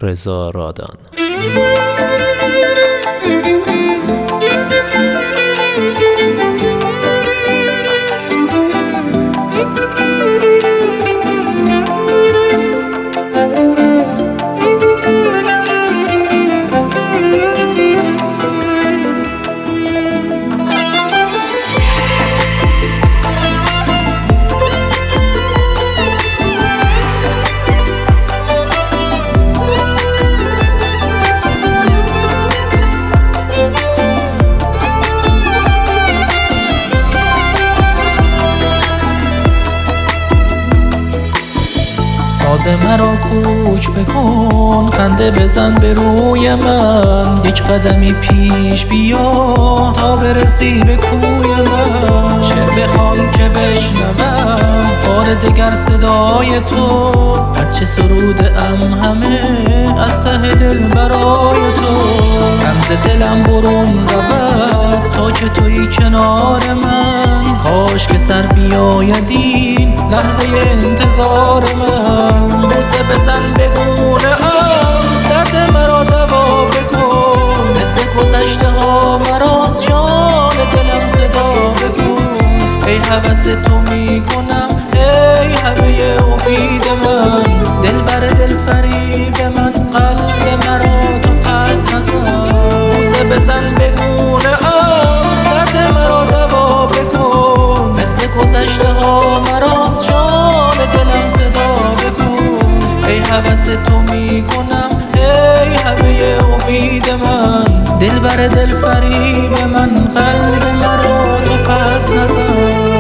رضا رادان. ساز مرا کوک بکن، خنده بزن به روی من، یک قدمی پیش بیا تا برسی به کوی من. شعر بخوان که بشنوم بار دگر صدای تو، هرچه سروده ام همه از ته دل برای تو. رمز دلم برون رود تا که تویی کنار من، کاش که سر بیاید این لحظه انتظار من. بوسه بزن به گونه ام، درد مرا دوا بکن، مثل گذشته ها مرا جان دلم صدا بکن. ای هوس تو میکنم، ای همه امید من، دل بر دل فریب من، قلب مرا تو پس نزن. بوسه بزن به گونه ام، درد مرا دوا بکن، مثل گذشته ها مرا جان دلم صدا بکن. ای هوس تو میکنم، ای همه امید من، دل بر دل فریب من، قلب مرا تو پس نزن.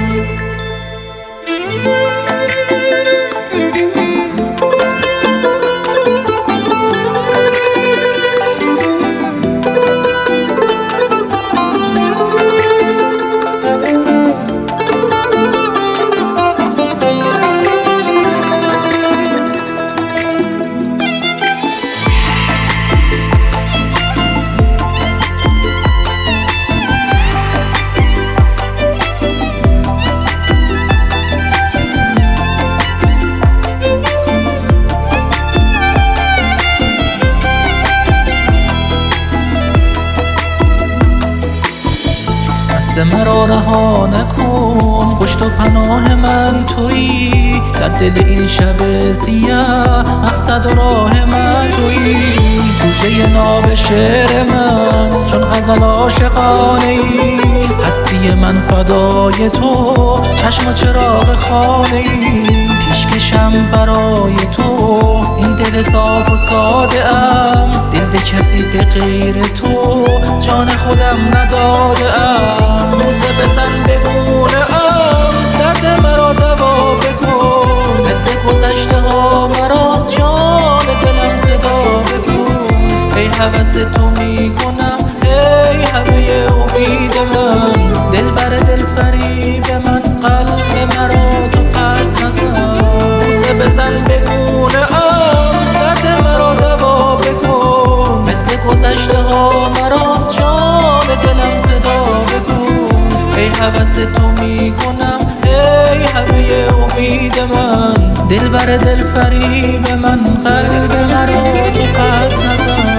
دست مرا رها نکن، پشت و پناه من تویی، در دل این شب سیاه مقصد و راه من تویی. سوژه ناب شعر من چون غزل عاشقانه ای، هستی من فدای تو، چشم و چراغ خانه ای. پیشکشم برای تو این دل صاف و ساده ام، دل به کسی به غیر تو جان خودم نداده ام. بوسه بزن به گونه ام، درد مرا دوا بکن، مثل گذشته ها مرا جان دلم صدا بکن. ای هوس تو میکنم، ای همه امید من، دل بر دل فریب من، قلب مرا تو پس نزن. بوسه بزن به گونه ام، درد مرا دوا بکن، مثل گذشته ها مرا جان دلم صدا بکن. ای هوس تو میکنم، ای همه امید من، دل بر دل فریب من، قلب مرا تو پس نزن.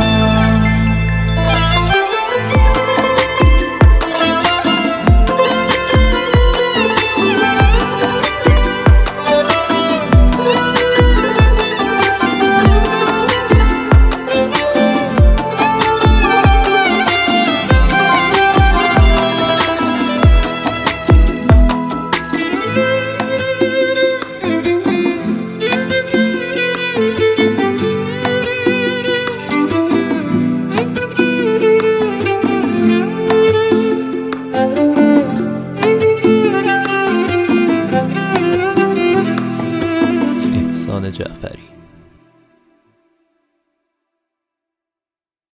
احسان جعفری.